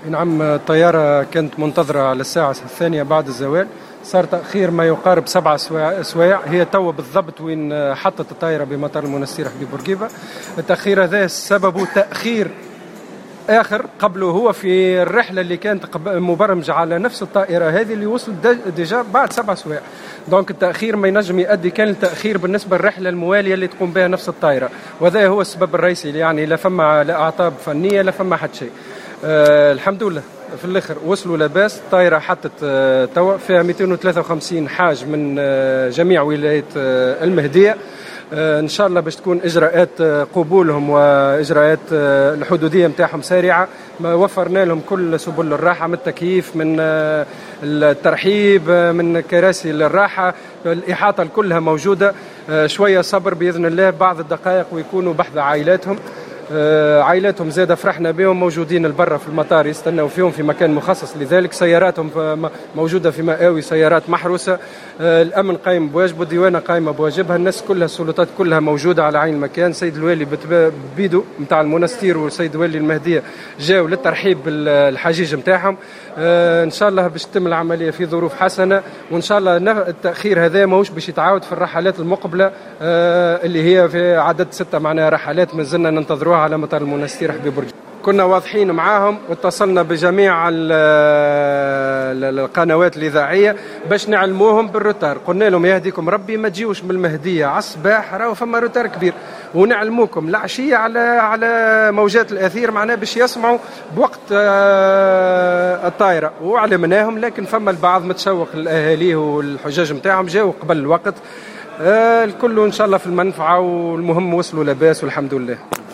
نعم، الطيارة كانت منتظرة على الساعة 2 بعد الزوال. صار تأخير ما يقارب 7 سوايع. هي توا بالضبط وين حطت الطائرة بمطار المنستير حبيب بورقيبة. التأخير هذا سببه تأخير آخر قبله، هو في الرحلة اللي كانت مبرمجة على نفس الطائرة هذه اللي وصلت ديجا بعد 7 سوايع. دونك التأخير ما ينجم يؤدي كان التأخير بالنسبة للرحلة الموالية اللي تقوم بها نفس الطائرة، وهذا هو السبب الرئيسي. يعني لا فما لا أعطاب فنية لا فما حد شيء. الحمد لله في الاخر وصلوا لاباس. الطائرة حطت توا فيها 253 حاج من جميع ولاية المهدية. ان شاء الله باش تكون اجراءات قبولهم واجراءات الحدوديه نتاعهم سريعه. وفرنا لهم كل سبل الراحه، من التكييف، من الترحيب، من كراسي للراحه، الاحاطه كلها موجوده. شويه صبر باذن الله، بعض الدقائق ويكونوا بحث عائلاتهم زادة فرحنا بهم، موجودين البرة في المطار يستنوا فيهم في مكان مخصص لذلك. سياراتهم موجودة في مآوي، سيارات محروسة. الأمن قائم بواجبه، الديوانة قائمة بواجبها، الناس كلها السلطات كلها موجودة على عين المكان. سيد الوالي بيدو متاع المنستير وسيد الوالي المهدية جاوا للترحيب بالحجيج متاعهم. إن شاء الله باش تتم العملية في ظروف حسنة، وإن شاء الله التأخير هذا ماهوش باش يتعاود في الرحلات المقبلة اللي هي في عدد 6 معناها رحلات ما زلنا ننتظروها على مطار المنستير حبيب بورقيبة. كنا واضحين معاهم واتصلنا بجميع القنوات الإذاعية باش نعلموهم بالروتار. قلنا لهم يهديكم ربي ما تجيوش من المهدية على الصباح، راهو فما روتار كبير، ونعلموكم العشية على موجات الأثير معناه باش يسمعوا بوقت الطائرة، وعلمناهم. لكن فما البعض متشوق الأهالي والحجاج متاعهم جاوا قبل الوقت. الكل إن شاء الله في المنفعة، والمهم وصلوا لاباس والحمد لله.